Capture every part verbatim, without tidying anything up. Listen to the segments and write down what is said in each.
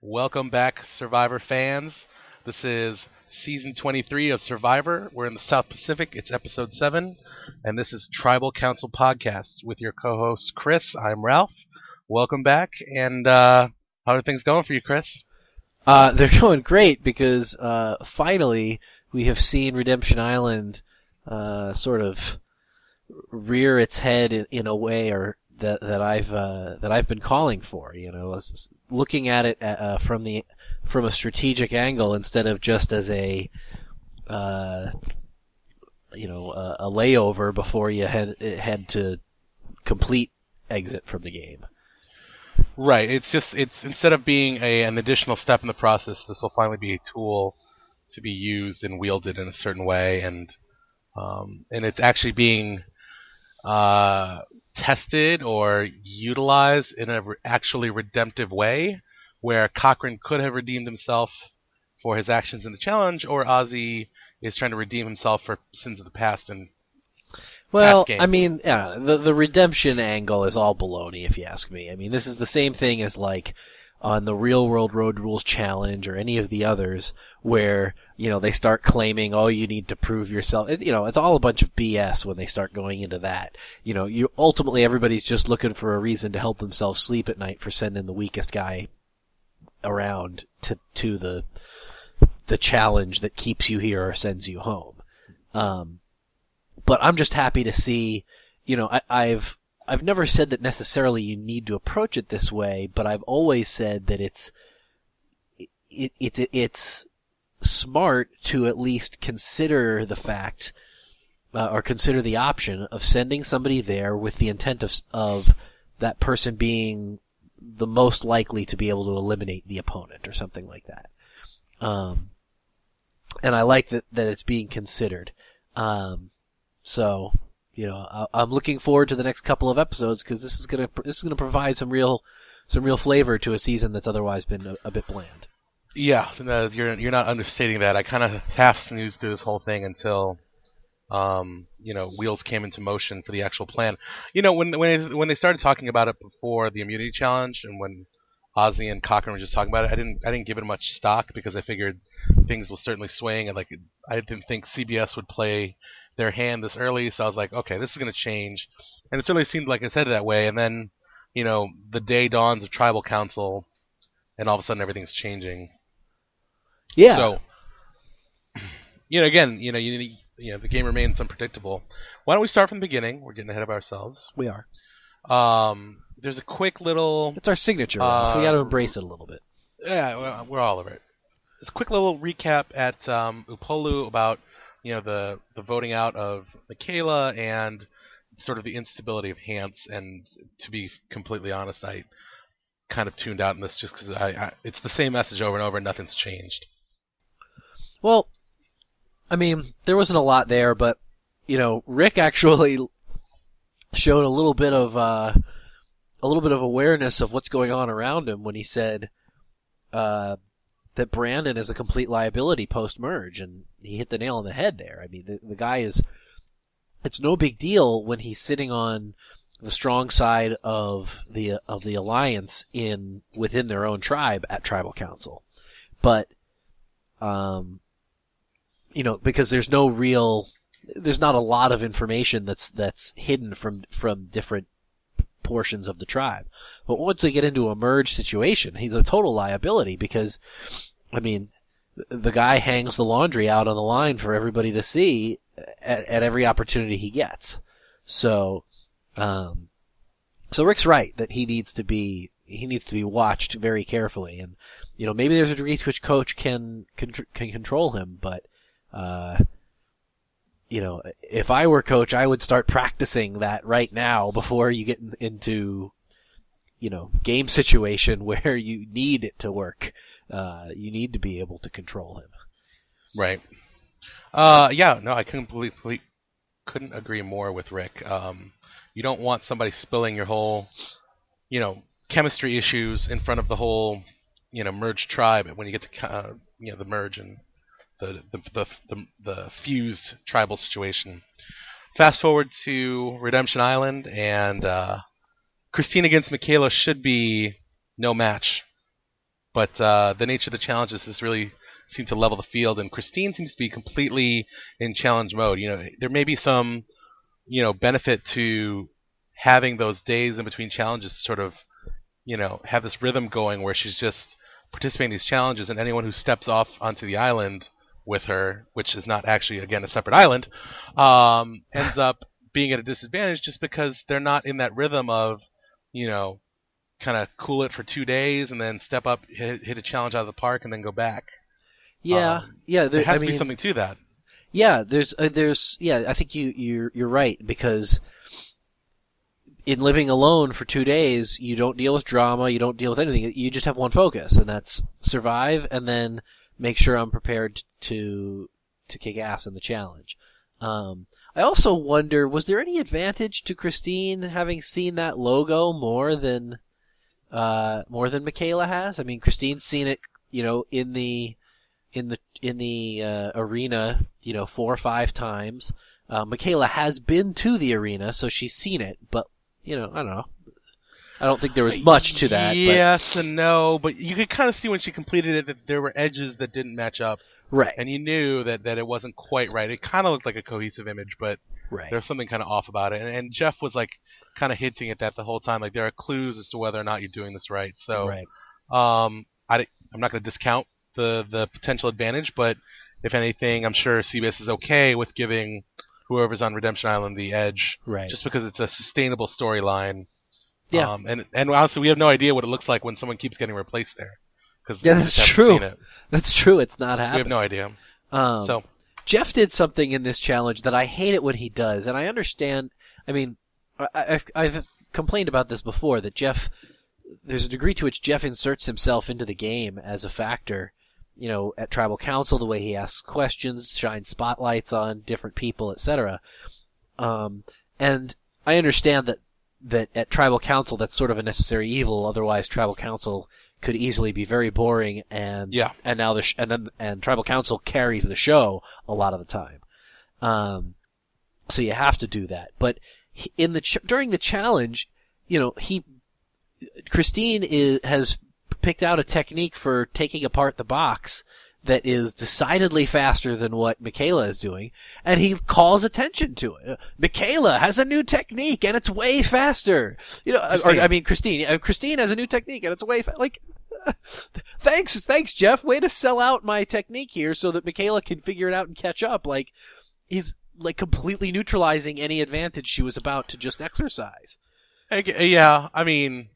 Welcome back, Survivor fans. This is season twenty-three of Survivor. We're in the South Pacific. It's episode seven, and this is Tribal Council Podcast with your co-host Chris. I'm Ralph. Welcome back, and uh, how are things going for you, Chris? Uh, they're going great because uh, finally we have seen Redemption Island uh, sort of rear its head in, in a way, or that that I've uh, that I've been calling for. You know, looking at it uh, from the from a strategic angle instead of just as a uh, you know a, a layover before you head head to complete exit from the game. Right. It's just it's instead of being a an additional step in the process, this will finally be a tool to be used and wielded in a certain way, and um, and it's actually being uh, tested or utilized in a re- actually redemptive way, where Cochran could have redeemed himself for his actions in the challenge, or Ozzy is trying to redeem himself for sins of the past and. Well, I mean, yeah, the the redemption angle is all baloney, if you ask me. I mean, this is the same thing as like on the Real World Road Rules Challenge or any of the others, where you know they start claiming, oh, you need to prove yourself. It, you know, it's all a bunch of B S when they start going into that. You know, you ultimately everybody's just looking for a reason to help themselves sleep at night for sending the weakest guy around to to the the challenge that keeps you here or sends you home. Um. But I'm just happy to see, you know, I, I've I've never said that necessarily you need to approach it this way, but I've always said that it's it, it, it it's smart to at least consider the fact uh, or consider the option of sending somebody there with the intent of of that person being the most likely to be able to eliminate the opponent or something like that. Um, and I like that that it's being considered. Um, So, you know, I'm looking forward to the next couple of episodes because this is gonna this is gonna provide some real some real flavor to a season that's otherwise been a, a bit bland. Yeah, no, you're you're not understating that. I kind of half snoozed through this whole thing until, um, you know, wheels came into motion for the actual plan. You know, when when when they started talking about it before the immunity challenge, and when Ozzy and Cochran were just talking about it, I didn't I didn't give it much stock because I figured things will certainly swing, and like I didn't think C B S would play their hand this early, so I was like, okay, this is going to change. And it certainly seemed like it said it that way, and then, you know, the day dawns of Tribal Council, and all of a sudden everything's changing. Yeah. So, you know, again, you know, you, you know, the game remains unpredictable. Why don't we start from the beginning? We're getting ahead of ourselves. We are. Um, there's a quick little... It's our signature, uh, we got to embrace it a little bit. Yeah, we're, we're all over it. There's a quick little recap at um, Upolu about... you know, the, the voting out of Michaela and sort of the instability of Hans. And to be completely honest, I kind of tuned out in this just because I, I, it's the same message over and over and nothing's changed. Well, I mean, there wasn't a lot there, but, you know, Rick actually showed a little bit of, uh, a little bit of awareness of what's going on around him when he said, uh, that Brandon is a complete liability post-merge, and he hit the nail on the head there. I mean, the, the guy is... It's no big deal when he's sitting on the strong side of the of the alliance in within their own tribe at Tribal Council. But, um, you know, because there's no real... There's not a lot of information that's that's hidden from from different portions of the tribe. But once they get into a merge situation, he's a total liability because, I mean, the guy hangs the laundry out on the line for everybody to see at, at every opportunity he gets. So, um, so Rick's right that he needs to be he needs to be watched very carefully, and you know maybe there's a degree to which coach can can, can control him, but uh, you know, if I were coach, I would start practicing that right now before you get into, you know, game situation where you need it to work. Uh, you need to be able to control him. Right. Uh, yeah, no, I completely couldn't agree more with Rick. Um, you don't want somebody spilling your whole, you know, chemistry issues in front of the whole, you know, merged tribe when you get to, uh, you know, the merge and The, the the the the fused tribal situation. Fast forward to Redemption Island, and uh, Christine against Michaela should be no match but uh, the nature of the challenges has really seemed to level the field, and Christine seems to be completely in challenge mode. You know, there may be some, you know, benefit to having those days in between challenges to sort of, you know, have this rhythm going where she's just participating in these challenges, and anyone who steps off onto the island with her, which is not actually, again, a separate island, um, ends up being at a disadvantage just because they're not in that rhythm of, you know, kind of cool it for two days and then step up, hit, hit a challenge out of the park, and then go back. Yeah, um, yeah. There, there has I to mean, be something to that. Yeah, there's, uh, there's, yeah. I think you, you're, you're right, because in living alone for two days, you don't deal with drama, you don't deal with anything. You just have one focus, and that's survive, and then make sure I'm prepared to to kick ass in the challenge. Um, I also wonder, was there any advantage to Christine having seen that logo more than uh, more than Michaela has? I mean, Christine's seen it, you know, in the in the in the uh, arena, you know, four or five times. Uh, Michaela has been to the arena, so she's seen it, but you know, I don't know. I don't think there was much to that. Yes but... and no, but you could kind of see when she completed it that there were edges that didn't match up. Right. And you knew that, that it wasn't quite right. It kind of looked like a cohesive image, but right. there was something kind of off about it. And, and Jeff was like kind of hinting at that the whole time. Like, there are clues as to whether or not you're doing this right. So right. um, I, I'm not going to discount the, the potential advantage, but if anything, I'm sure C B S is okay with giving whoever's on Redemption Island the edge, right. just because it's a sustainable storyline. Yeah. Um, and, and honestly, we have no idea what it looks like when someone keeps getting replaced there. Yeah, that's true. That's true. It's not happening. We have no idea. Um, so Jeff did something in this challenge that I hate it when he does, and I understand. I mean, I, I've, I've complained about this before, that Jeff, there's a degree to which Jeff inserts himself into the game as a factor. You know, at Tribal Council, the way he asks questions, shines spotlights on different people, et cetera. Um, and I understand that that at Tribal Council, that's sort of a necessary evil. Otherwise, Tribal Council could easily be very boring, and yeah. and now the sh- and then and Tribal Council carries the show a lot of the time. Um, so you have to do that. But he, in the ch- during the challenge, you know, he Christine is has picked out a technique for taking apart the box that is decidedly faster than what Michaela is doing, and he calls attention to it. Michaela has a new technique, and it's way faster. You know, or, I mean, Christine. Uh, Christine has a new technique, and it's way fa- like. thanks, thanks, Jeff. Way to sell out my technique here, so that Michaela can figure it out and catch up. Like, he's like completely neutralizing any advantage she was about to just exercise. Yeah, I mean.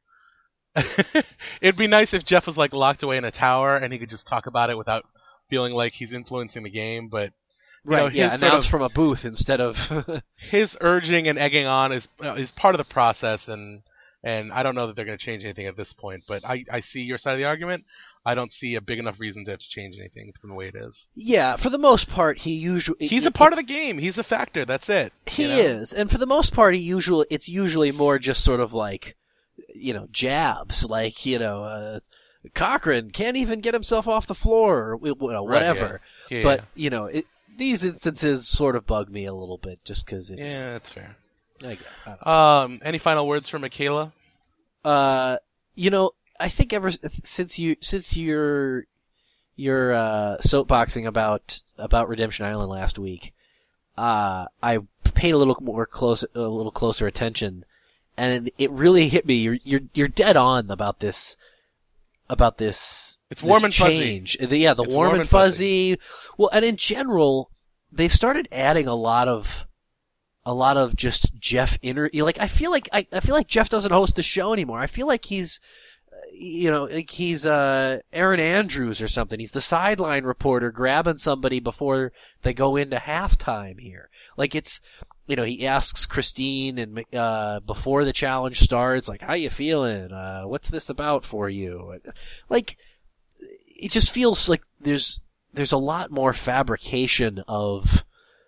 It'd be nice if Jeff was like locked away in a tower and he could just talk about it without feeling like he's influencing the game. But right, know, yeah, announce of, from a booth instead of his urging and egging on is uh, is part of the process, and and I don't know that they're going to change anything at this point. But I I see your side of the argument. I don't see a big enough reason to have to change anything from the way it is. Yeah, for the most part, he usually he's a part of the game. He's a factor. That's it. He you know? is, and for the most part, he usually it's usually more just sort of like. You know, jabs, like, you know, uh, Cochran can't even get himself off the floor, or whatever. Right, yeah. Yeah, but, yeah. you know, it, these instances sort of bug me a little bit, just because it's... Yeah, that's fair. I guess, I um, any final words for Michaela? Uh, you know, I think ever since you, since you're, you're, uh, soapboxing about, about Redemption Island last week, uh, I paid a little more close, a little closer attention. And it really hit me. You're you're you're dead on about this, about this. It's warm this and change. fuzzy. The, yeah, the it's warm, warm and fuzzy. fuzzy. Well, and in general, they've started adding a lot of, a lot of just Jeff inner. Like I feel like I, I feel like Jeff doesn't host the show anymore. I feel like he's, you know, like he's uh Aaron Andrews or something. He's the sideline reporter grabbing somebody before they go into halftime here. Like it's. You know, he asks Christine and uh before the challenge starts, like, "How you feeling? Uh, what's this about for you?" Like, it just feels like there's there's a lot more fabrication of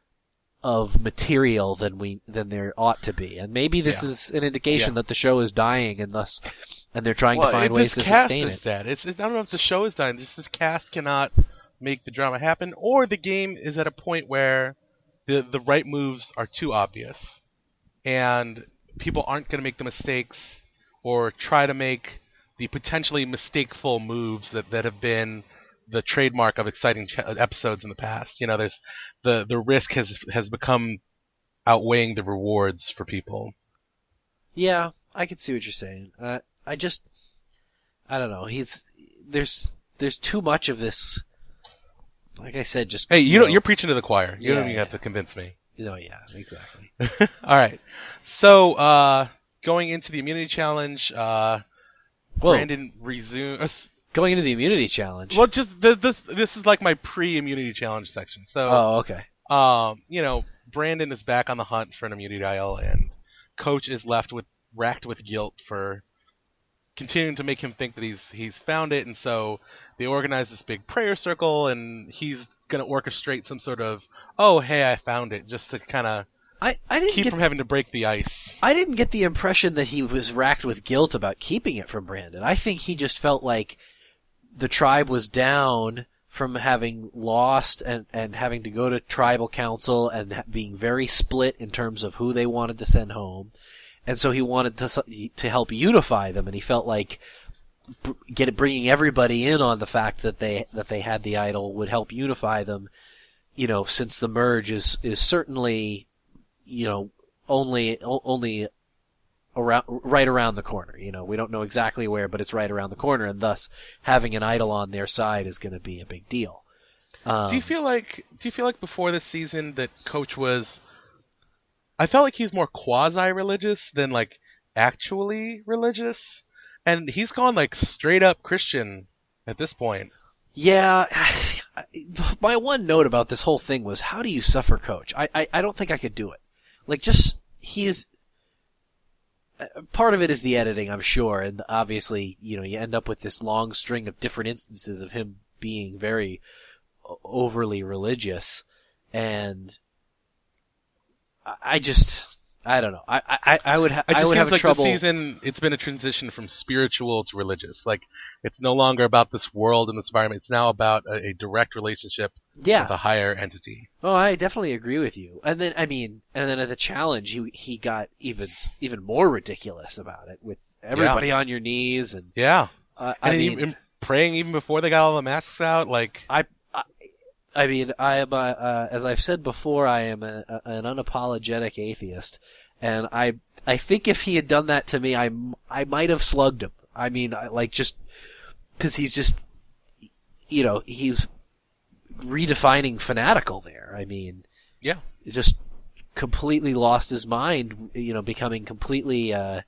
of material than we than there ought to be, and maybe this yeah. is an indication yeah. that the show is dying, and thus, and they're trying well, to find ways to sustain it. That. It's, it's I don't know if the show is dying. Just this cast cannot make the drama happen, or the game is at a point where. The, the right moves are too obvious, and people aren't going to make the mistakes or try to make the potentially mistakeful moves that, that have been the trademark of exciting ch- episodes in the past. You know, there's the the risk has has become outweighing the rewards for people. Yeah, I can see what you're saying. Uh, I just, I don't know. He's there's there's too much of this. Like I said, just hey, you, you know, know, you're preaching to the choir. You yeah, don't even yeah. have to convince me. You know, yeah, exactly. All right. So uh, going into the immunity challenge, uh, Whoa. Brandon resumes. Going into the immunity challenge. Well, just th- this this is like my pre-immunity challenge section. So, Oh, okay. um, you know, Brandon is back on the hunt for an immunity idol, and Coach is left with racked with guilt for continuing to make him think that he's he's found it, and so they organize this big prayer circle, and he's gonna orchestrate some sort of oh hey I found it, just to kind of I, I didn't keep get from having to break the ice. I didn't get the impression that he was racked with guilt about keeping it from Brandon. I think he just felt like the tribe was down from having lost and, and having to go to tribal council and ha- being very split in terms of who they wanted to send home. And so he wanted to to help unify them, and he felt like br- get bringing everybody in on the fact that they that they had the idol would help unify them. You know, since the merge is is certainly, you know, only only around right around the corner. You know, we don't know exactly where, but it's right around the corner, and thus having an idol on their side is going to be a big deal. Um, do you feel like do you feel like before this season that Coach was? I felt like he's more quasi-religious than like actually religious, and he's gone like straight up Christian at this point. Yeah, my one note about this whole thing was, how do you suffer Coach? I, I, I don't think I could do it. Like, just, he is, part of it is the editing, I'm sure, and obviously, you know, you end up with this long string of different instances of him being very overly religious, and I just, I don't know. I, I, I would, ha- It just I would seems have like trouble. This season, it's been a transition from spiritual to religious. Like, it's no longer about this world and this environment. It's now about a, a direct relationship Yeah. with a higher entity. Oh, I definitely agree with you. And then, I mean, and then at the challenge, he he got even even more ridiculous about it, with everybody yeah. on your knees and yeah, uh, I and mean, even praying even before they got all the masks out. Like, I, I, I mean, I am, a, uh, as I've said before, I am a, a, an unapologetic atheist, and I I think if he had done that to me, I I might have slugged him. I mean, I, like just because he's just, you know, he's redefining fanatical there. I mean, yeah, just completely lost his mind, you know, becoming completely, uh,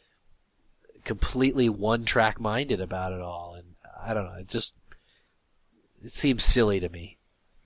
completely one-track minded about it all. And I don't know, it just, it seems silly to me.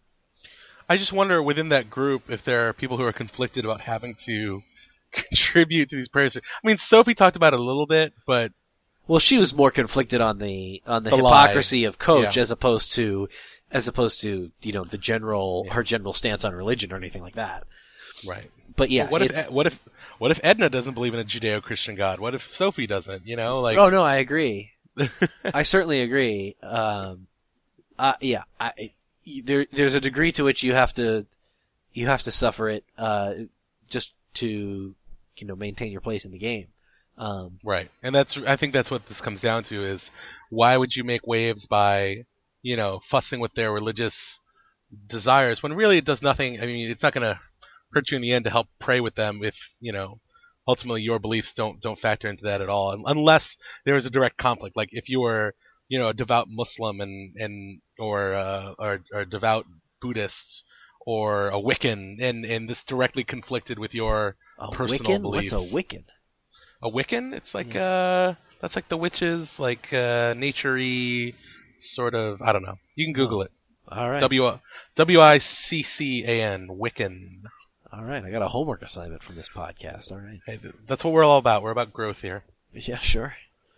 I just wonder within that group if there are people who are conflicted about having to contribute to these prayers. I mean, Sophie talked about it a little bit, but well, she was more conflicted on the on the, the hypocrisy lie. of Coach yeah. as opposed to as opposed to you know the general yeah. her general stance on religion or anything like that. Right. But yeah, well, what it's, if what if what if Edna doesn't believe in a Judeo-Christian God? What if Sophie doesn't? You know, like oh no, I agree. I certainly agree. Um, uh, yeah, I, there there's a degree to which you have to you have to suffer it uh, just to you know maintain your place in the game. Um, right, and that's I think that's what this comes down to is why would you make waves by you know fussing with their religious desires when really it does nothing. I mean, it's not going to hurt you in the end to help pray with them if you know ultimately your beliefs don't don't factor into that at all, unless there is a direct conflict. Like if you were you know a devout Muslim and and or uh, or, or devout Buddhist or a Wiccan, and and this directly conflicted with your a personal Wiccan? beliefs. What's a Wiccan? A Wiccan? It's like yeah. uh, that's like the witches, like uh, nature-y sort of. I don't know. You can Google oh. it. All right. W W I C C A N, Wiccan. All right, I got a homework assignment from this podcast. All right. Hey, that's what we're all about. We're about growth here. Yeah, sure.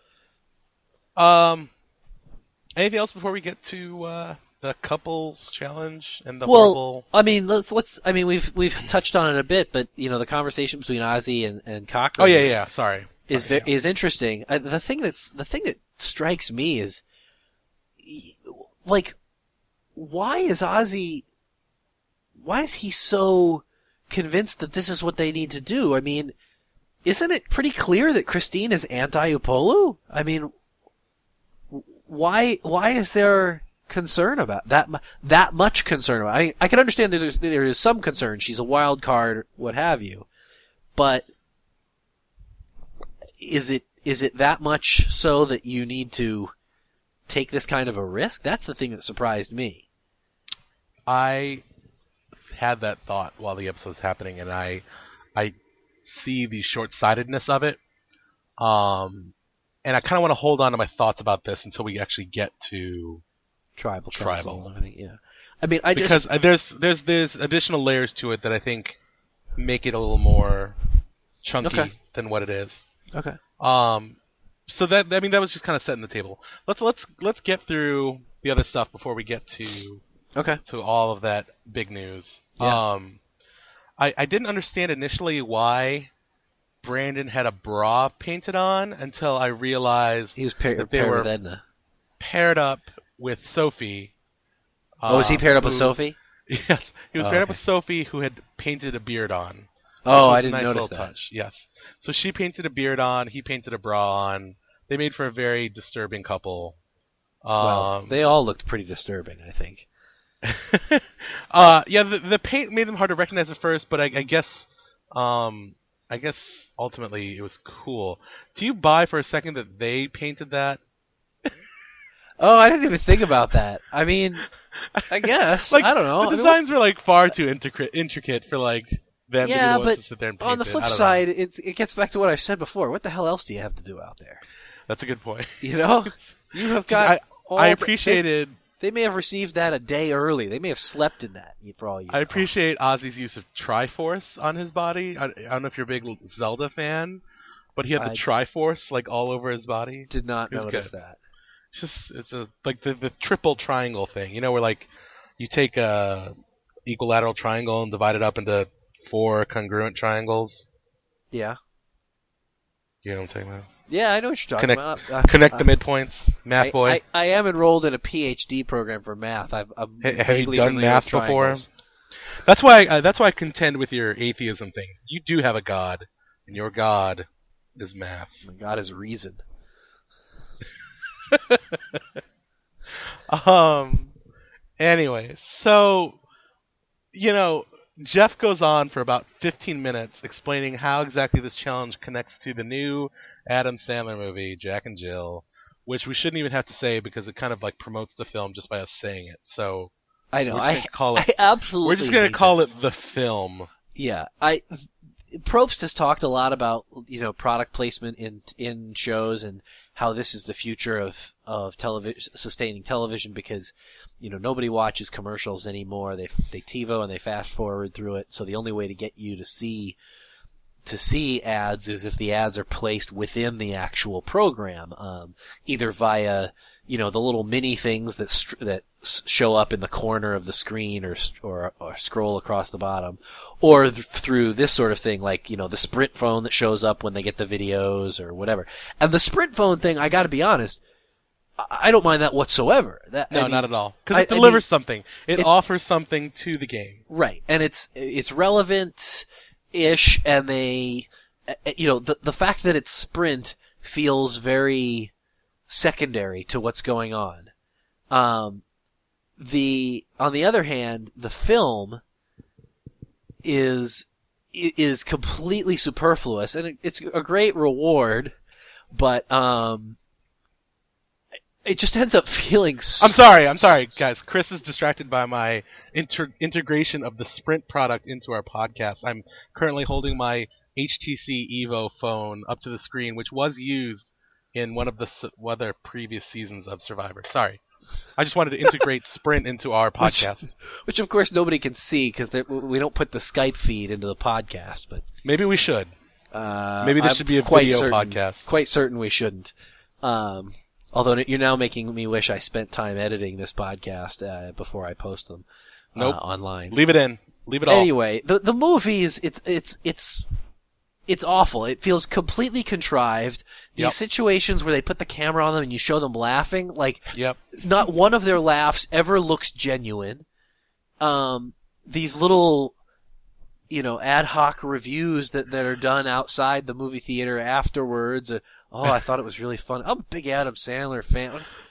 Um, anything else before we get to uh, the couples challenge and the well, horrible? I mean, let's let's. I mean, we've we've touched on it a bit, but you know, the conversation between Ozzy and and Cochran. Oh yeah, is, yeah. Sorry. Is Sorry, ve- yeah. is interesting. Uh, the thing that's the thing that strikes me is, like, why is Ozzy? Why is he so convinced that this is what they need to do? I mean, isn't it pretty clear that Christine is anti-Upolu? I mean, why why is there concern about that mu- that much concern about? I I can understand that there's there is some concern. She's a wild card, what have you, but is it is it that much so that you need to take this kind of a risk? That's the thing that surprised me. I had that thought while the episode was happening, and I I see the short-sightedness of it. Um, and I kind of want to hold on to my thoughts about this until we actually get to Tribal Tribal. council, I think, yeah. I mean, I because just uh, there's there's there's additional layers to it that I think make it a little more chunky Okay. than what it is. okay. Um, so that I mean that was just kind of setting the table. Let's let's let's get through the other stuff before we get to Okay. to all of that big news. Yeah. Um, I I didn't understand initially why Brandon had a bra painted on until I realized He was pair- that they paired were with Edna. paired up with Sophie. Oh, was he uh, paired up with who- Sophie? Yes, he was Oh, paired okay. up with Sophie, who had painted a beard on. Oh, Which was I a didn't nice notice little that. touch. Yes, so she painted a beard on. He painted a bra on. They made for a very disturbing couple. Um, Well, they all looked pretty disturbing, I think. uh, yeah, the, the paint made them hard to recognize at first, but I, I guess, um, I guess ultimately it was cool. Do you buy for a second that they painted that? Oh, I didn't even think about that. I mean, I guess. Like, I don't know. I The mean, designs were like far too intricate, intricate for like them Yeah, to be the ones but to sit there and paint on the it. flip I don't know. side, it's, it gets back to what I said before. What the hell else do you have to do out there? That's a good point. You know? You have got... I, all I the- appreciated. They, they may have received that a day early. They may have slept in that, for all you I know. appreciate Ozzy's use of Triforce on his body. I, I don't know if you're a big Zelda fan, but he had the I- Triforce like all over his body. Did not It was notice good. that. It's just it's a like the the triple triangle thing. You know, where like you take a equilateral triangle and divide it up into four congruent triangles. Yeah. You know what I'm talking about? Yeah, I know what you're talking Connect- about. Uh, Connect uh, the midpoints, math I, boy. I, I am enrolled in a P H D program for math. I've, I'm Ha- have you vaguely done familiar math with before? triangles. That's why uh, that's why I contend with your atheism thing. You do have a god, and your god is math. My God is reason. Um. Anyway, so you know, Jeff goes on for about fifteen minutes explaining how exactly this challenge connects to the new Adam Sandler movie, Jack and Jill, which we shouldn't even have to say because it kind of like promotes the film just by us saying it. So I know. we're I, just gonna call it. I absolutely. we're just gonna hate call this. it the film. Yeah, I. Probst has talked a lot about, you know, product placement in in shows and how this is the future of of television, sustaining television, because, you know, nobody watches commercials anymore. They they TiVo and they fast forward through it. So the only way to get you to see to see ads is if the ads are placed within the actual program, um, either via, you know, the little mini things that str- that s- show up in the corner of the screen or st- or, or scroll across the bottom, or th- through this sort of thing, like, you know, the Sprint phone that shows up when they get the videos or whatever. And the Sprint phone thing, I got to be honest, I-, I don't mind that whatsoever. That, No, I mean, not at all. Because I- it I mean, delivers something. It, it- offers something to the game. Right, and it's it's relevant ish, and they, uh, you know, the the fact that it's Sprint feels very secondary to what's going on. Um, the on the other hand, the film is is completely superfluous, and it, it's a great reward, but um, it just ends up feeling. So, I'm sorry, I'm sorry, guys. Chris is distracted by my inter- integration of the Sprint product into our podcast. I'm currently holding my H T C Evo phone up to the screen, which was used in one of the s- other previous seasons of Survivor. Sorry. I just wanted to integrate Sprint into our podcast. Which, of course, nobody can see because we don't put the Skype feed into the podcast. But Maybe we should. uh, Maybe this I'm should be a quite video certain, podcast. Quite certain we shouldn't. Um, although you're now making me wish I spent time editing this podcast uh, before I post them uh, Nope. online. Leave it in. Leave it all. Anyway, the the movie is it's it's it's it's awful. It feels completely contrived. These Yep. situations where they put the camera on them and you show them laughing, like Yep. not one of their laughs ever looks genuine. Um, these little, you know, ad hoc reviews that, that are done outside the movie theater afterwards. Uh, oh, I thought it was really fun. I'm a big Adam Sandler fan.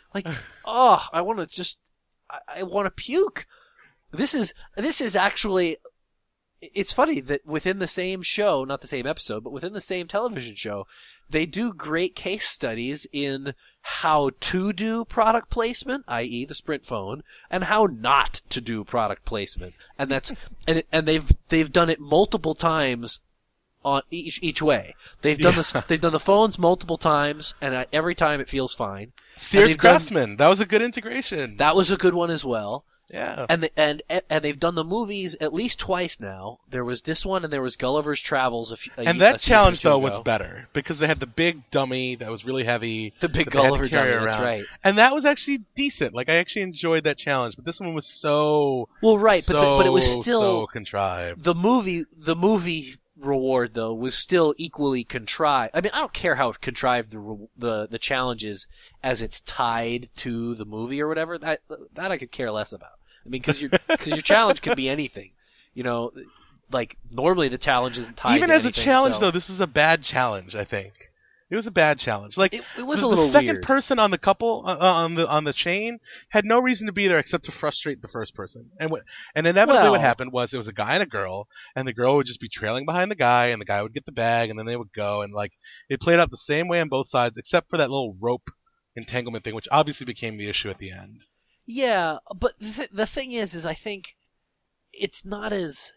Like, oh, I want to just, I, I want to puke. This is this is actually. It's funny that within the same show, not the same episode, but within the same television show, they do great case studies in how to do product placement, that is the Sprint phone, and how not to do product placement. And that's, and, it, and they've, they've done it multiple times on each, each way. They've done yeah. this, they've done the phones multiple times, and every time it feels fine. Sears Craftsman, that was a good integration. That was a good one as well. Yeah. And the, and and they've done the movies at least twice now. There was this one, and there was Gulliver's Travels. A few, a, and that a challenge though ago. was better because they had the big dummy that was really heavy. The big that they had to Gulliver carry dummy. around. That's right. And that was actually decent. Like I actually enjoyed that challenge, but this one was so well, right. But so, the, but it was still so contrived. The movie, the movie reward though was still equally contrived. I mean, I don't care how contrived the the the challenge is as it's tied to the movie or whatever. That that I could care less about. I mean, because your because your challenge could be anything, you know. Like normally the challenge isn't tied. Even to as anything, a challenge, so. though, this is a bad challenge. I think it was a bad challenge. Like it, it was the, a little the second weird. person on the couple uh, on the on the chain had no reason to be there except to frustrate the first person. And what and inevitably well, what happened was it was a guy and a girl, and the girl would just be trailing behind the guy, and the guy would get the bag, and then they would go, and like it played out the same way on both sides, except for that little rope entanglement thing, which obviously became the issue at the end. Yeah, but the, th- the thing is, is I think it's not as.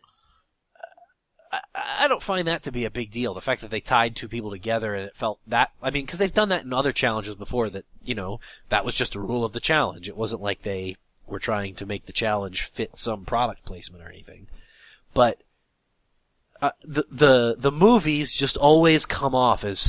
Uh, I, I don't find that to be a big deal. The fact that they tied two people together and it felt that. I mean, because they've done that in other challenges before. That you know, that was just a rule of the challenge. It wasn't like they were trying to make the challenge fit some product placement or anything. But uh, the the the movies just always come off as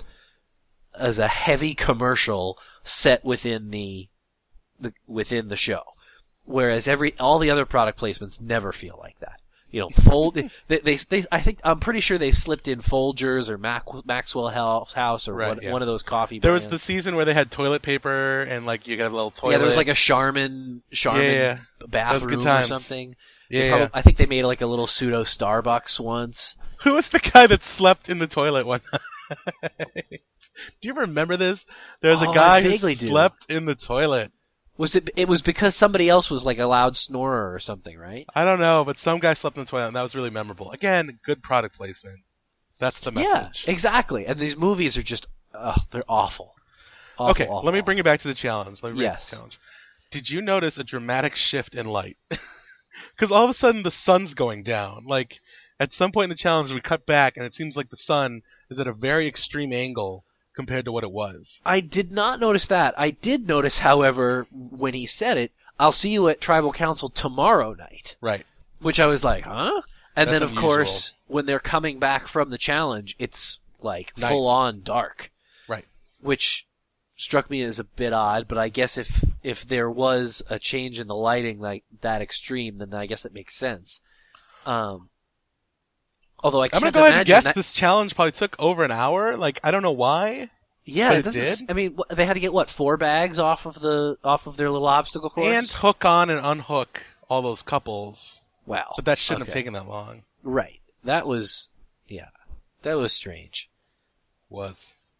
as a heavy commercial set within the. The, within the show, whereas every all the other product placements never feel like that. You know, fold they, they they I think I'm pretty sure they slipped in Folgers or Mac, Maxwell House or right, one, yeah. one of those coffee. There brands. was the season where they had toilet paper and like you got a little toilet. Yeah, there was like a Charmin Charmin yeah, yeah. bathroom or something. Yeah, probably, yeah, I think they made like a little pseudo Starbucks once. Who was the guy that slept in the toilet one night? Do you ever remember this? There was Oh, a guy I vaguely who do. slept in the toilet. Was it? It was because somebody else was like a loud snorer or something, right? I don't know, but some guy slept in the toilet, and that was really memorable. Again, good product placement. That's the message. Yeah, exactly. And these movies are just, ugh, they're awful. awful okay, awful, let me awful. bring you back to the challenge. Let me bring Yes. you to the challenge. Did you notice a dramatic shift in light? Because all of a sudden the sun's going down. Like, at some point in the challenge, we cut back, and it seems like the sun is at a very extreme angle compared to what it was. I did not notice that. I did notice, however, when he said it, I'll see you at Tribal Council tomorrow night. Right. Which I was like, huh? And That's then, of unusual. course, when they're coming back from the challenge, it's like Night. full on dark. Right. Which struck me as a bit odd, but I guess if if there was a change in the lighting like that extreme, then I guess it makes sense. Um, although I I'm can't going to go ahead and imagine guess that. this challenge probably took over an hour. Like, I don't know why. Yeah, but it it doesn't. did? s- I mean, wh- they had to get what four bags off of the off of their little obstacle course. And hook on and unhook all those couples. Wow, But that shouldn't okay. have taken that long. Right. That was, yeah, that was strange. Was.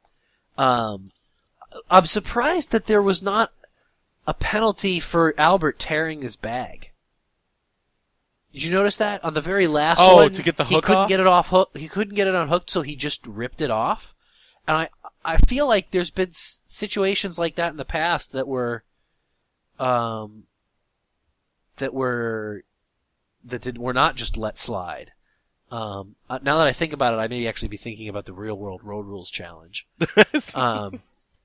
Um, I'm surprised that there was not a penalty for Albert tearing his bag. Did you notice that on the very last Oh, one? to get the he hook couldn't off? get it off hook. He couldn't get it unhooked, so he just ripped it off. And I, I feel like there's been s- situations like that in the past that were, um, that were, that did were not just let slide. Um, uh, now that I think about it, I may actually be thinking about the Real World Road Rules Challenge. Um,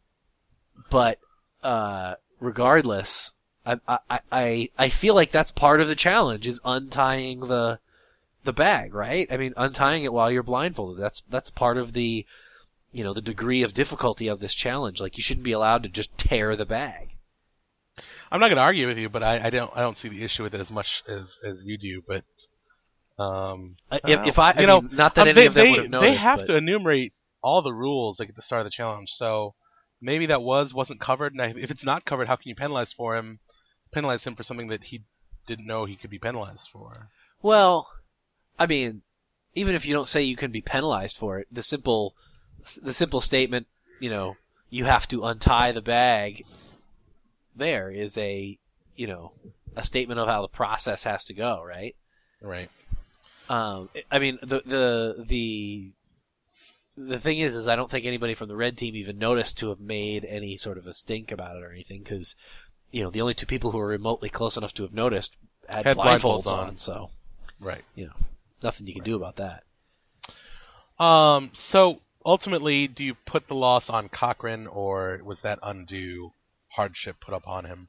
but uh, regardless, I, I I I feel like that's part of the challenge is untying the the bag, right? I mean, untying it while you're blindfolded. That's that's part of the you know the degree of difficulty of this challenge. Like you shouldn't be allowed to just tear the bag. I'm not going to argue with you, but I, I don't I don't see the issue with it as much as, as you do. But um, Uh, if, if I, I you know, mean, not that um, any they, of them they, would have noticed. they have but... to enumerate all the rules like at the start of the challenge. So maybe that was wasn't covered. And if it's not covered, how can you penalize for him? Penalize him for something that he didn't know he could be penalized for. Well, I mean, even if you don't say you can be penalized for it, the simple, the simple statement, you know, you have to untie the bag, there is a, you know, a statement of how the process has to go, right? Right. Um, I mean, the the the the thing is, is I don't think anybody from the red team even noticed to have made any sort of a stink about it or anything, because, you know, the only two people who were remotely close enough to have noticed had, Had blindfolds, blindfolds on. on. So, Right. you know, nothing you can do about that. Um. So ultimately, do you put the loss on Cochran, or was that undue hardship put upon him?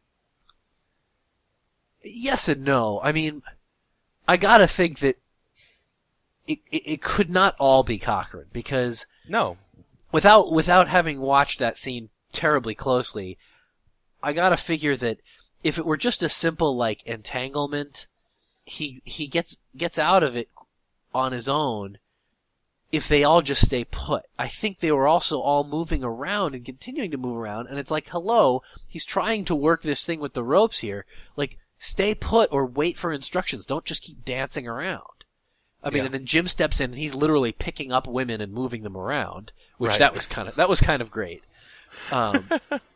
Yes and no. I mean, I gotta think that it, it it could not all be Cochran, because No. without without having watched that scene terribly closely, I gotta figure that if it were just a simple like entanglement, he he gets gets out of it on his own. If they all just stay put, I think they were also all moving around and continuing to move around, and it's like, hello, he's trying to work this thing with the ropes here. Like, stay put or wait for instructions. Don't just keep dancing around. I mean, Yeah. and then Jim steps in and he's literally picking up women and moving them around, which Right. that was kind of that was kind of great. Um,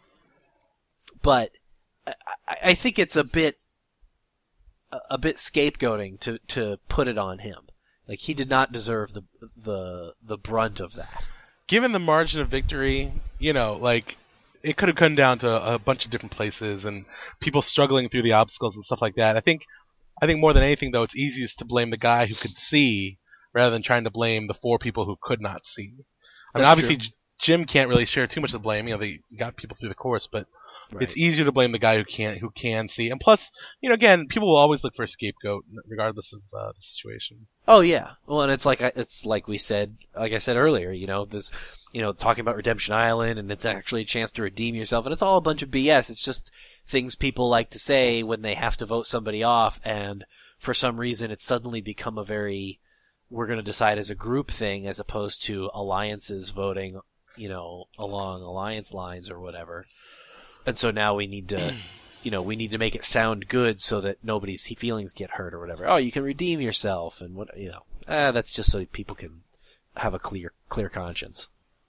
but I, I think it's a bit a, a bit scapegoating to to put it on him. Like, he did not deserve the the the brunt of that. Given the margin of victory, you know, like, it could have come down to a bunch of different places and people struggling through the obstacles and stuff like that. I think, I think more than anything, though, it's easiest to blame the guy who could see rather than trying to blame the four people who could not see. I mean, That's obviously, true. J- Jim can't really share too much of the blame. You know, they got people through the course, but Right. it's easier to blame the guy who can't, who can see. And plus, you know, again, people will always look for a scapegoat, regardless of uh, the situation. Oh yeah. Well, and it's like it's like we said, like I said earlier. You know, this, you know, talking about Redemption Island, and it's actually a chance to redeem yourself, and it's all a bunch of B S. It's just things people like to say when they have to vote somebody off, and for some reason, it's suddenly become a very we're going to decide as a group thing, as opposed to alliances voting, you know, along alliance lines or whatever. And so now we need to, you know, we need to make it sound good so that nobody's feelings get hurt or whatever. Oh, you can redeem yourself, and what, you know, eh, that's just so people can have a clear, clear conscience.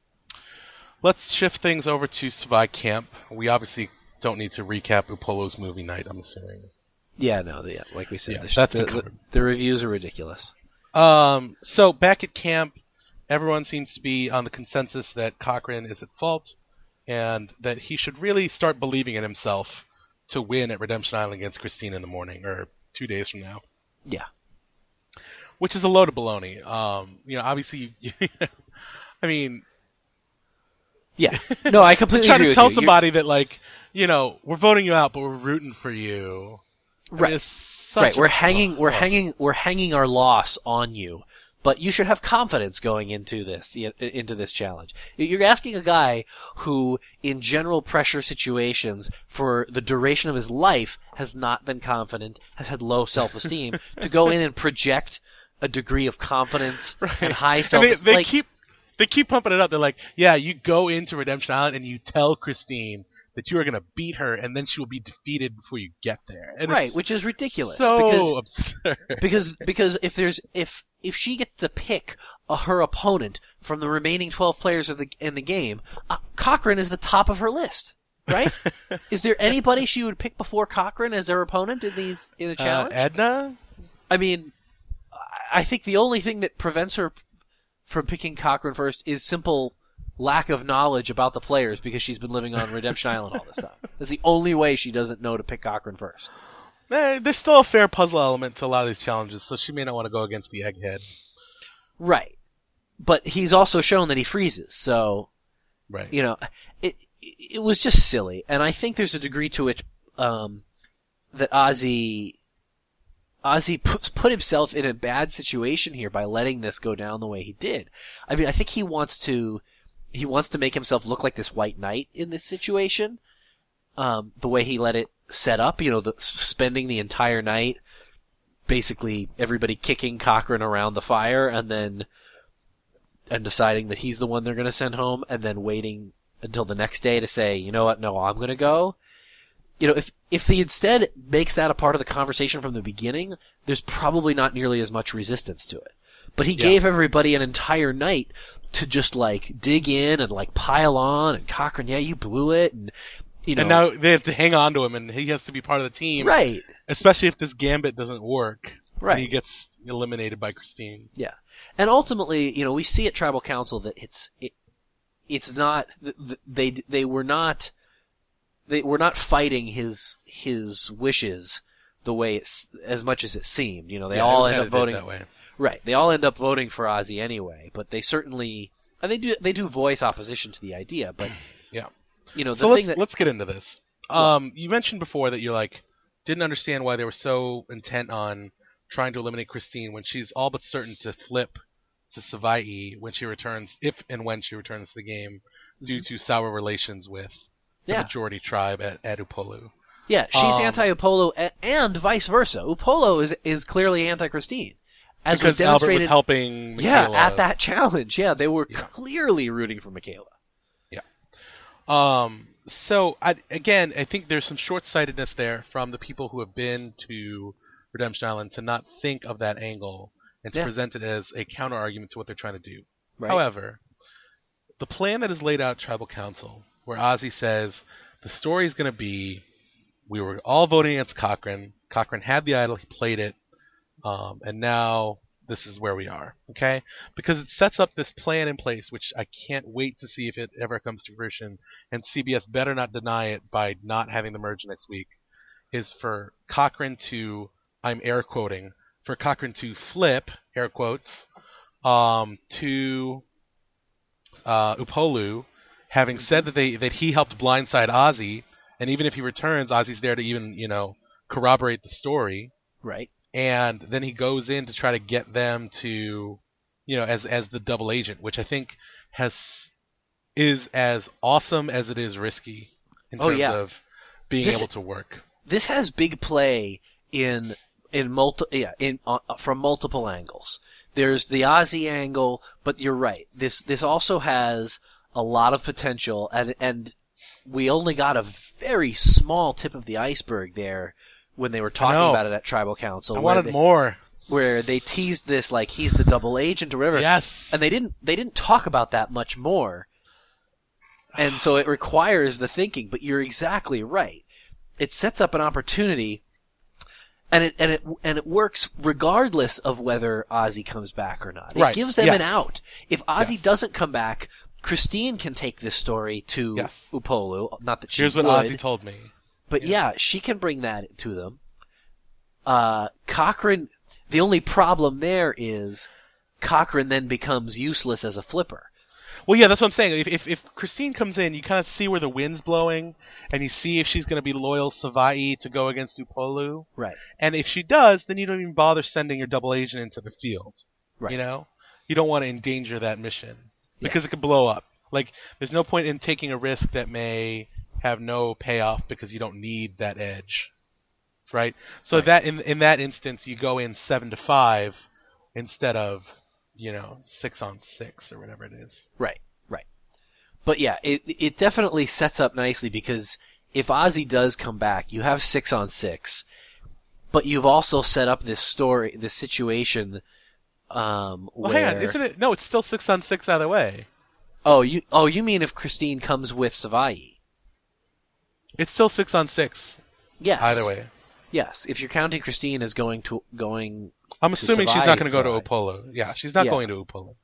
Let's shift things over to Savai Camp. We obviously don't need to recap Upolo's movie night, I'm assuming. Yeah, no, yeah, like we said, Yeah, the, that's the, been the, covered. the reviews are ridiculous. Um, so back at camp, everyone seems to be on the consensus that Cochran is at fault, and that he should really start believing in himself to win at Redemption Island against Christine in the morning, or two days from now. Yeah. Which is a load of baloney. Um, you know, obviously, you, I mean, Yeah. No, I completely trying agree to with tell you. somebody that, like, you know, we're voting you out, but we're rooting for you. I mean, Right. it's such Right, a- we're hanging, we're oh. hanging, we're hanging our loss on you. But you should have confidence going into this, into this challenge. You're asking a guy who, in general pressure situations, for the duration of his life, has not been confident, has had low self-esteem, to go in and project a degree of confidence Right. and high And they, self-esteem. they Like, keep they keep pumping it up. They're like, yeah, you go into Redemption Island and you tell Christine that you are going to beat her, and then she will be defeated before you get there. And right, it's which is ridiculous. so because absurd. Because because if there's if if she gets to pick uh, her opponent from the remaining twelve players of the in the game, uh, Cochran is the top of her list, right? Is there anybody she would pick before Cochran as their opponent in these in the uh, challenge? Edna? I mean, I think the only thing that prevents her from picking Cochran first is simple lack of knowledge about the players, because she's been living on Redemption Island all this time. That's the only way she doesn't know to pick Cochran first. Eh, there's still a fair puzzle element to a lot of these challenges, so she may not want to go against the egghead. Right. But he's also shown that he freezes, so, Right. you know, it it was just silly. And I think there's a degree to it um, that Ozzy Ozzy puts put himself in a bad situation here by letting this go down the way he did. I mean, I think he wants to he wants to make himself look like this white knight in this situation. Um, the way he let it set up, you know, the, spending the entire night, basically everybody kicking Cochran around the fire, and then and deciding that he's the one they're going to send home, and then waiting until the next day to say, you know what, no, I'm going to go. You know, if if he instead makes that a part of the conversation from the beginning, there's probably not nearly as much resistance to it. But he Yeah. gave everybody an entire night to just like dig in and like pile on, and Cochran, yeah, you blew it, and you know, and now they have to hang on to him, and he has to be part of the team, right, especially if this gambit doesn't work. right. And he gets eliminated by Christine. Yeah, and ultimately, you know, we see at Tribal Council that it's it, it's not they they were not they were not fighting his his wishes the way it's as much as it seemed. You know, they Yeah, all it end kinda up did voting that way. right. They all end up voting for Ozzy anyway, but they certainly and they do they do voice opposition to the idea. But Yeah. you know, the So thing let's that let's get into this. Um, you mentioned before that you like didn't understand why they were so intent on trying to eliminate Christine when she's all but certain to flip to Savai when she returns, if and when she returns to the game, due to sour relations with the Yeah. majority tribe at, at Upolu. yeah, she's um, anti-Upolo a- and vice versa. Upolo is is clearly anti-Christine, as Because was demonstrated. Albert was helping Yeah, Michaela. at that challenge. Yeah, they were Yeah. clearly rooting for Michaela. Um, so I, again, I think there's some short-sightedness there from the people who have been to Redemption Island to not think of that angle and to Yeah. present it as a counter-argument to what they're trying to do. Right. However, the plan that is laid out at Tribal Council, where Ozzy says the story is going to be we were all voting against Cochrane. Cochrane had the idol, he played it, um, and now this is where we are. Okay, because it sets up this plan in place, which I can't wait to see if it ever comes to fruition. And C B S better not deny it by not having the merge next week. Is for Cochrane to, I'm air quoting, for Cochrane to flip air quotes um, to uh, Upolu, having said that they that he helped blindside Ozzy, and even if he returns, Ozzy's there to even you know corroborate the story. Right. And then he goes in to try to get them to, you know, as as the double agent, which I think has is as awesome as it is risky in Oh, terms yeah. of being This- able to work. This has big play in in multi yeah in uh, from multiple angles. There's the Ozzy angle, but you're right. This this also has a lot of potential, and and we only got a very small tip of the iceberg there when they were talking know. about it at Tribal Council. I where wanted they, more. Where they teased this like he's the double agent or whatever. Yes. And they didn't they didn't talk about that much more. And so it requires the thinking, but you're exactly right. It sets up an opportunity and it and it and it works regardless of whether Ozzy comes back or not. It Right. gives them Yes. an out. If Ozzy Yes. doesn't come back, Christine can take this story to Yes. Upolu. Not that she Here's what would, Ozzy told me. but yeah. she can bring that to them. Uh, Cochrane, the only problem there is Cochrane then becomes useless as a flipper. Well, yeah, that's what I'm saying. If if, if Christine comes in, you kind of see where the wind's blowing, and you see if she's going to be loyal Savai to go against Upolu. Right. And if she does, then you don't even bother sending your double agent into the field. Right. You know, you don't want to endanger that mission because it could blow up. Like, there's no point in taking a risk that may have no payoff because you don't need that edge, right? So Right. that in in that instance, you go in seven to five instead of you know six on six or whatever it is. Right, right. But yeah, it it definitely sets up nicely because if Ozzy does come back, you have six on six, but you've also set up this story, this situation, um, Well, where hang on, isn't it? No, it's still six on six either way. oh you oh you mean if Christine comes with Savai? It's still six on six Yes. either way. Yes, if you're counting Christine as going to going. I'm to assuming she's not going Savai's to go to side. Upolu. Yeah, she's not Yeah. going to Upolu.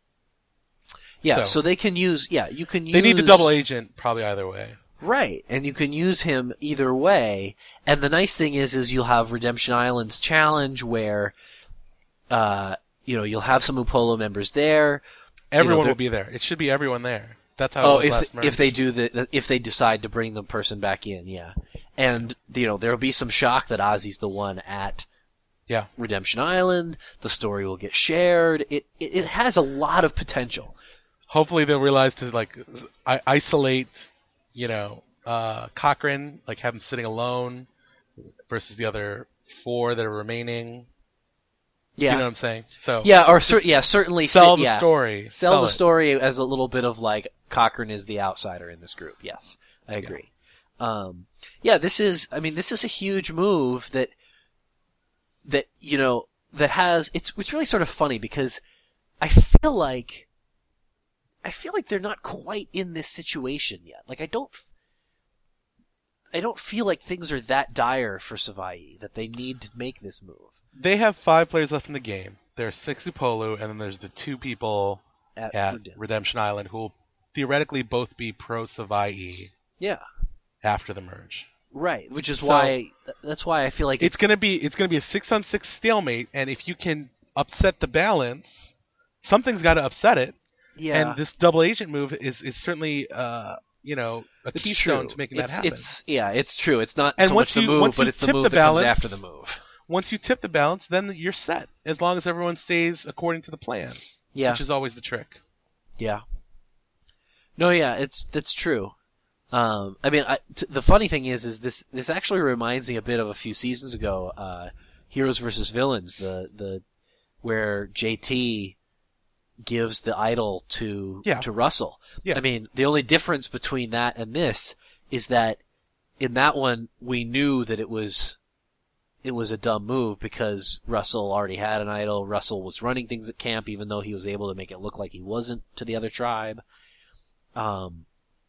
Yeah, So- so, they can use. Yeah, you can use. They need the double agent probably either way. Right, and you can use him either way. And the nice thing is, is you'll have Redemption Island's challenge where, uh, you know, you'll have some Upolo members there. Everyone they're- will be there. It should be everyone there. That's how. Oh, it was if last merge. if they do the if they decide to bring the person back in, yeah. And you know, there'll be some shock that Ozzy's the one at yeah. Redemption Island. The story will get shared. It it, it has a lot of potential. Hopefully they'll realize to like I- isolate, you know, uh, Cochrane, like have him sitting alone versus the other four that are remaining. Yeah, You know what I'm saying? So yeah, or cer- yeah, certainly sell sit- the yeah. story. Sell, the it. story as a little bit of like Cochrane is the outsider in this group. Yes, I agree. Um, yeah, this is. I mean, this is a huge move that that you know that has. It's it's really sort of funny because I feel like I feel like they're not quite in this situation yet. Like I don't. I don't feel like things are that dire for Savai that they need to make this move. They have five players left in the game. There's six Upolu, and then there's the two people At, at Redemption. Redemption Island who will theoretically both be pro Savai Yeah. after the merge. Right, which is So, why that's why I feel like it's, it's, gonna be it's gonna be a six on six stalemate, and if you can upset the balance, something's got to upset it. yeah. And this double agent move is is certainly uh you know a It's keystone true. to making it's, that happen. It's yeah, it's true. It's not And so once much the you- move, once but you it's the tip move the that comes balance- after the move. Once you tip the balance, then you're set as long as everyone stays according to the plan, Yeah, which is always the trick. yeah. No, yeah, it's that's true. Um, I mean, I, t- the funny thing is, is this this actually reminds me a bit of a few seasons ago, uh, Heroes versus Villains, the the where J T gives the idol to Yeah. to Russell. Yeah. I mean, the only difference between that and this is that in that one we knew that it was it was a dumb move because Russell already had an idol. Russell was running things at camp, even though he was able to make it look like he wasn't to the other tribe. Um.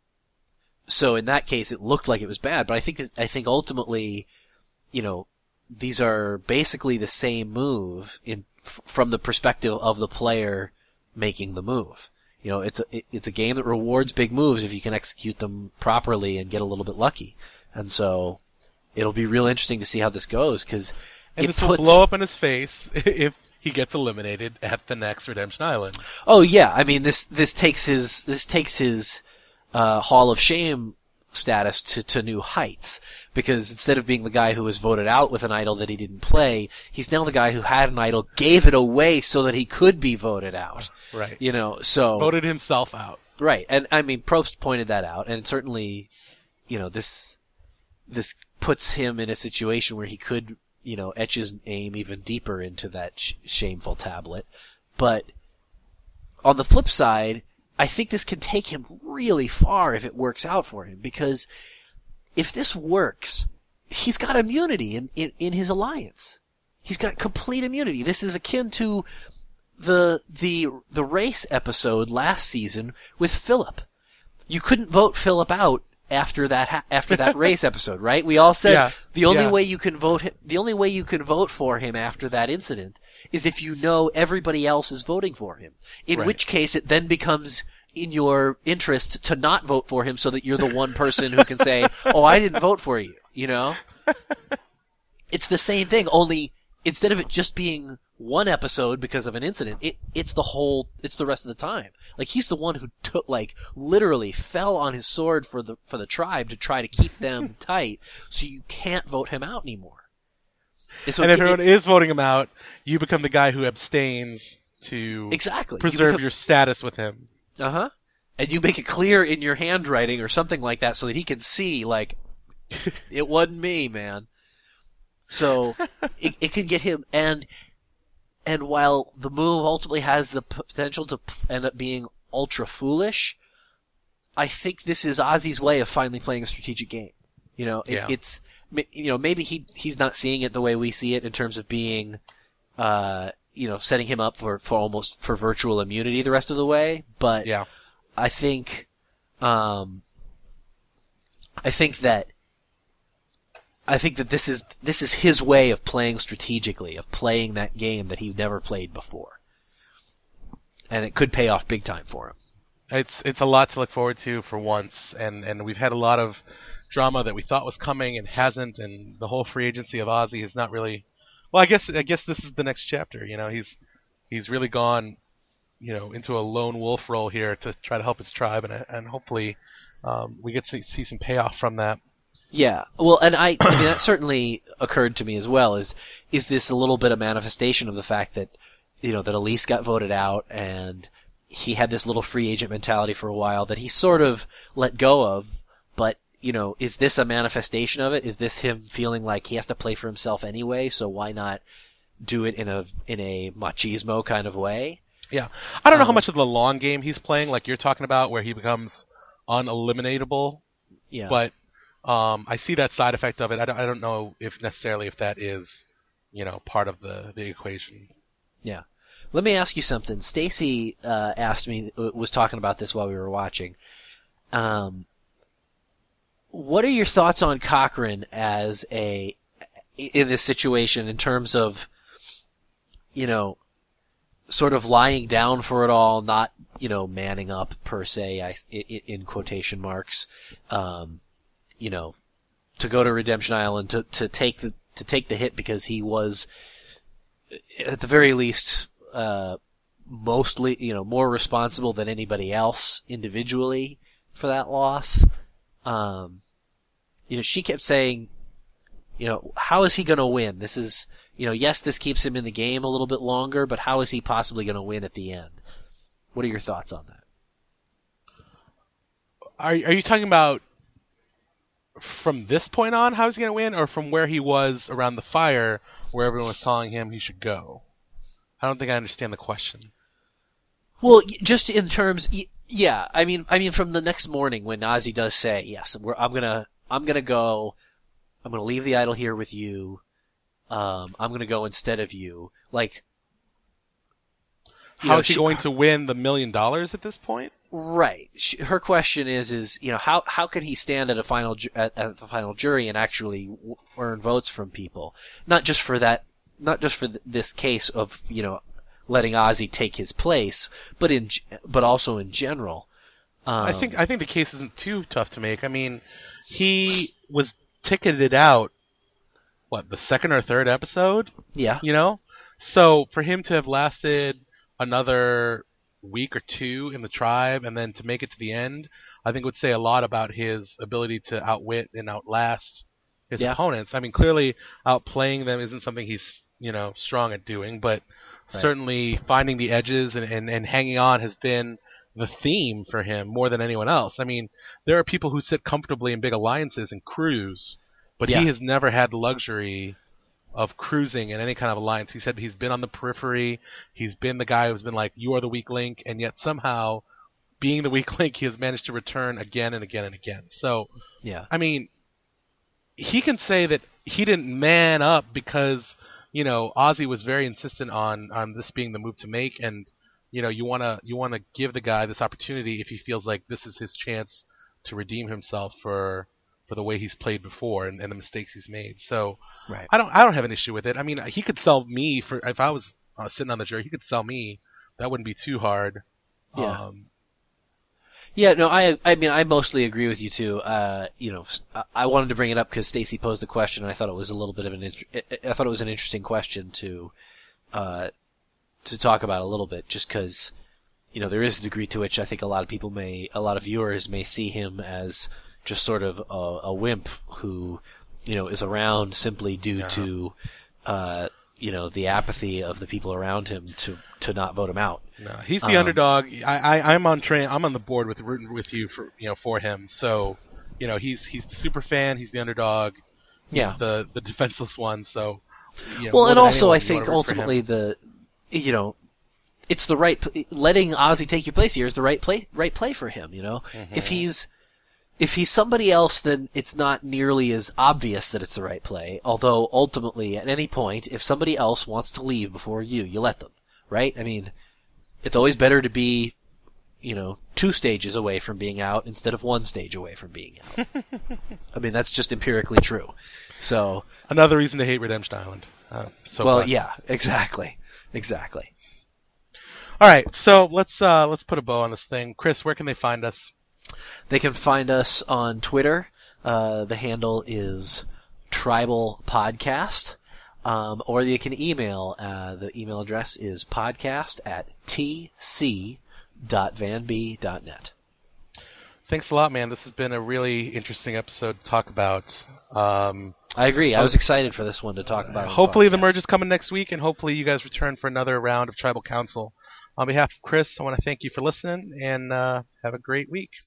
So in that case, it looked like it was bad, but I think I think ultimately, you know, these are basically the same move in f- from the perspective of the player making the move. You know, it's a it, it's a game that rewards big moves if you can execute them properly and get a little bit lucky. And so it'll be real interesting to see how this goes because And it this will puts. blow up in his face if he gets eliminated at the next Redemption Island. Oh yeah, I mean this this takes his this takes his uh, Hall of Shame status to, to new heights because instead of being the guy who was voted out with an idol that he didn't play, he's now the guy who had an idol, gave it away so that he could be voted out. Right. You know, so Voted himself out. right, and I mean Probst pointed that out, and certainly, you know, this this puts him in a situation where he could, you know, etch his name even deeper into that sh- shameful tablet, but on the flip side, I think this can take him really far if it works out for him, because if this works, he's got immunity in, in, in his alliance. He's got complete immunity. This is akin to the, the, the race episode last season with Philip. You couldn't vote Philip out after that, ha- after that race episode, right? We all said Yeah, the only yeah. way you can vote him, the only way you can vote for him after that incident is if you know everybody else is voting for him. In Right. which case it then becomes in your interest to not vote for him so that you're the one person who can say, oh, I didn't vote for you, you know? It's the same thing, only instead of it just being one episode because of an incident, it, it's the whole, it's the rest of the time. Like, he's the one who took, like, literally fell on his sword for the, for the tribe to try to keep them tight, so you can't vote him out anymore. So and if it- everyone is voting him out, you become the guy who abstains to Exactly. You preserve become- your status with him. Uh-huh. And you make it clear in your handwriting or something like that so that he can see, like, it wasn't me, man. So, it, it can get him, and, and while the move ultimately has the potential to p- end up being ultra foolish, I think this is Ozzy's way of finally playing a strategic game. You know, it, Yeah. it's, you know, maybe he, he's not seeing it the way we see it in terms of being, uh, you know, setting him up for, for almost, for virtual immunity the rest of the way, but, Yeah. I think, um, I think that, I think that this is this is his way of playing strategically, of playing that game that he never played before, and it could pay off big time for him. It's it's a lot to look forward to for once, and, and we've had a lot of drama that we thought was coming and hasn't, and the whole free agency of Ozzy is not really. Well, I guess I guess this is the next chapter. You know, he's he's really gone, you know, into a lone wolf role here to try to help his tribe, and and hopefully um, we get to see some payoff from that. Yeah, well, and I, I mean, that certainly occurred to me as well. Is is this a little bit of manifestation of the fact that, you know, that Elise got voted out and he had this little free agent mentality for a while that he sort of let go of, but, you know, is this a manifestation of it? Is this him feeling like he has to play for himself anyway, so why not do it in a in a machismo kind of way? Yeah, I don't know how Um, much of the long game he's playing, like you're talking about, where he becomes uneliminatable, Yeah. but. Um, I see that side effect of it. I don't, I don't know if necessarily if that is, you know, part of the, the equation. Yeah. Let me ask you something. Stacy uh, asked me, was talking about this while we were watching. Um, what are your thoughts on Cochran as a in this situation in terms of, you know, sort of lying down for it all, not, you know, manning up per se, I, in quotation marks, um, you know, to go to Redemption Island to to take the to take the hit because he was, at the very least, uh, mostly, you know, more responsible than anybody else individually for that loss. Um, you know, she kept saying, you know, how is he going to win? This is, you know, yes, this keeps him in the game a little bit longer, but how is he possibly going to win at the end? What are your thoughts on that? Are are you talking about from this point on, how is he going to win, or from where he was around the fire, where everyone was telling him he should go? I don't think I understand the question. Well, just in terms, yeah, I mean, I mean, from the next morning when Ozzy does say, "Yes, we're, I'm gonna, I'm gonna go, I'm gonna leave the idol here with you. Um, I'm gonna go instead of you." Like, how is he going to win the million dollars at this point? Right. She, her question is, is you know, how how could he stand at a final ju- at, at the final jury and actually w- earn votes from people? Not just for that, not just for th- this case of, you know, letting Ozzy take his place, but in but also in general. Um, I think I think the case isn't too tough to make. I mean, he was ticketed out, what, the second or third episode? Yeah. You know, so for him to have lasted another week or two in the tribe and then to make it to the end, I think would say a lot about his ability to outwit and outlast his yeah. opponents. I mean, clearly outplaying them isn't something he's, you know, strong at doing, but right. certainly finding the edges and, and, and hanging on has been the theme for him more than anyone else. I mean, there are people who sit comfortably in big alliances and cruise, but yeah. he has never had the luxury of cruising in any kind of alliance. He said he's been on the periphery. He's been the guy who's been like, you are the weak link, and yet somehow, being the weak link, he has managed to return again and again and again. So, yeah. I mean, he can say that he didn't man up because, you know, Ozzy was very insistent on, on this being the move to make, and, you know, you want to you want to give the guy this opportunity if he feels like this is his chance to redeem himself for for the way he's played before and, and the mistakes he's made. So right. I don't I don't have an issue with it. I mean, he could sell me for if I was uh, sitting on the jury, he could sell me. That wouldn't be too hard. Yeah. Um, yeah. No, I I mean I mostly agree with you too. Uh, you know, I wanted to bring it up because Stacey posed the question, and I thought it was a little bit of an I thought it was an interesting question to uh to talk about a little bit, just because you know there is a degree to which I think a lot of people may a lot of viewers may see him as just sort of a, a wimp who, you know, is around simply due yeah. to, uh, you know, the apathy of the people around him to, to not vote him out. No, he's the um, underdog. I, I, I'm on train. I'm on the board with rooting with you for you know for him. So, you know, he's he's the super fan. He's the underdog. He's yeah. the the defenseless one. So, you know, well, and also anyone, I think ultimately the, you know, it's the right letting Ozzy take your place here is the right play right play for him. You know, mm-hmm. if he's If he's somebody else, then it's not nearly as obvious that it's the right play. Although, ultimately, at any point, if somebody else wants to leave before you, you let them, right? I mean, it's always better to be, you know, two stages away from being out instead of one stage away from being out. I mean, that's just empirically true. So another reason to hate Redemption Island. Uh, so well, fun. yeah, exactly, exactly. All right, so let's uh, let's put a bow on this thing. Chris, where can they find us? They can find us on Twitter. Uh, the handle is Tribal Podcast. Um, or you can email. Uh, the email address is podcast at t c dot van b dot net. Thanks a lot, man. This has been a really interesting episode to talk about. Um, I agree. I was excited for this one to talk about. Uh, hopefully the, the merge is coming next week, and hopefully you guys return for another round of Tribal Council. On behalf of Chris, I want to thank you for listening, and uh, have a great week.